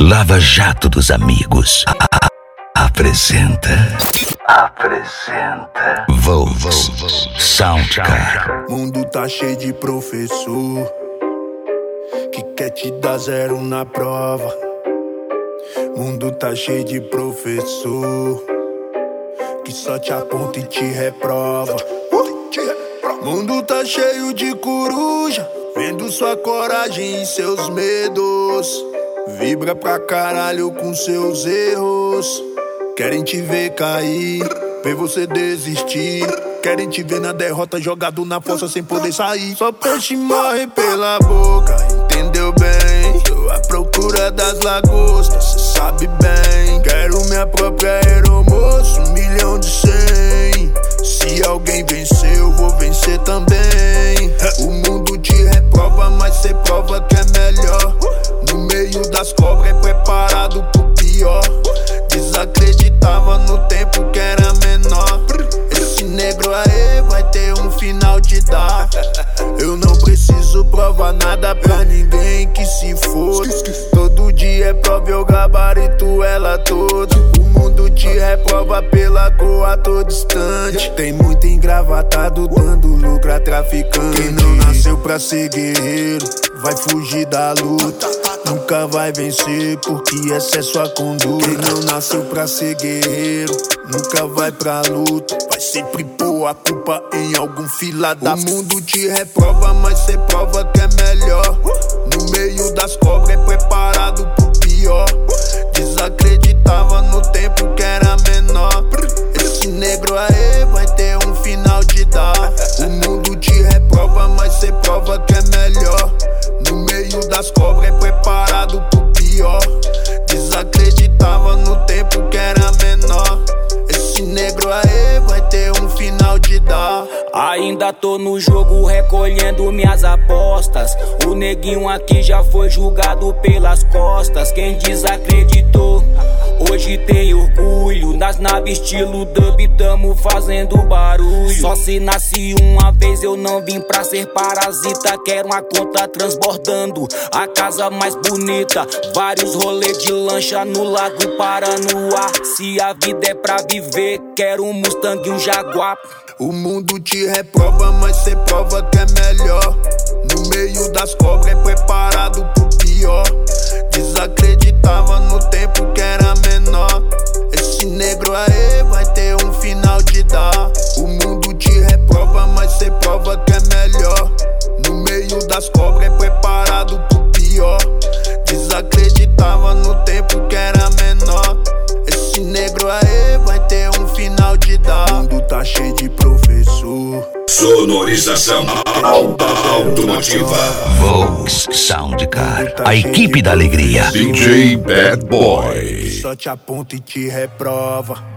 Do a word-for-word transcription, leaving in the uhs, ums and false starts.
Lava Jato dos Amigos a -a apresenta Apresenta Volks Soundcar. Mundo tá cheio de professor que quer te dar zero na prova. Mundo tá cheio de professor que só te aponta e te reprova. Mundo tá cheio de coruja vendo sua coragem e seus medos. Vibra pra caralho com seus erros. Querem te ver cair, ver você desistir. Querem te ver na derrota, jogado na fossa sem poder sair. Só peixe morre pela boca, entendeu bem? Tô à procura das lagostas, cê sabe bem. Quero minha própria aeromoça, um milhão de cem. Se alguém vencer, eu vou vencer também. O mundo te reprova, mas cê prova que é melhor. No meio das cobras é preparado pro pior. Desacreditava no tempo que era menor. Esse negro aí vai ter um final de dar. Eu não preciso provar nada pra ninguém que se foda. Todo dia é prova, eu gabarito ela toda. O mundo te reprova pela cor a todo instante. Tem muito engravatado dando lucro a traficante. Quem não nasceu pra ser guerreiro vai fugir da luta. Nunca vai vencer porque essa é sua conduta. Quem não nasceu pra ser guerreiro nunca vai pra luta. Vai sempre pôr a culpa em algum fila da. O mundo te reprova, mas cê prova que é melhor. No meio das cobras é preparado pro pior. Desacreditava no tempo que era menor. Esse negro aí vai ter um final de dar. O mundo te reprova, mas cê prova que é melhor. No meio das cobras é preparado pro pior. Desacreditava no tempo que era menor. Esse negro aí vai ter um final de dar. Ainda tô no jogo recolhendo minhas apostas. O neguinho aqui já foi julgado pelas costas. Quem desacreditou hoje tem orgulho. Nas naves estilo dub tamo fazendo barulho. Só se nasci uma vez, eu não vim pra ser parasita. Quero uma conta transbordando, a casa mais bonita. Vários rolês de lancha no lago Paranoá. Se a vida é pra viver, quero um Mustang e um Jaguar. O mundo te reprova, mas cê prova que é melhor. No meio das cobras é preparado pro pior. Desacreditava no tempo que era menor. Esse negro aí vai ter um final de dar. O mundo te reprova, mas cê prova que é melhor. No meio das cobras é preparado pro pior. Desacreditava no tempo que era menor. Esse negro aí vai ter um final de dar. O mundo tá cheio de professor. Sonorização automotiva. Volks Soundcar, a equipe da alegria. D J Bad Boy. Só te aponta e te reprova.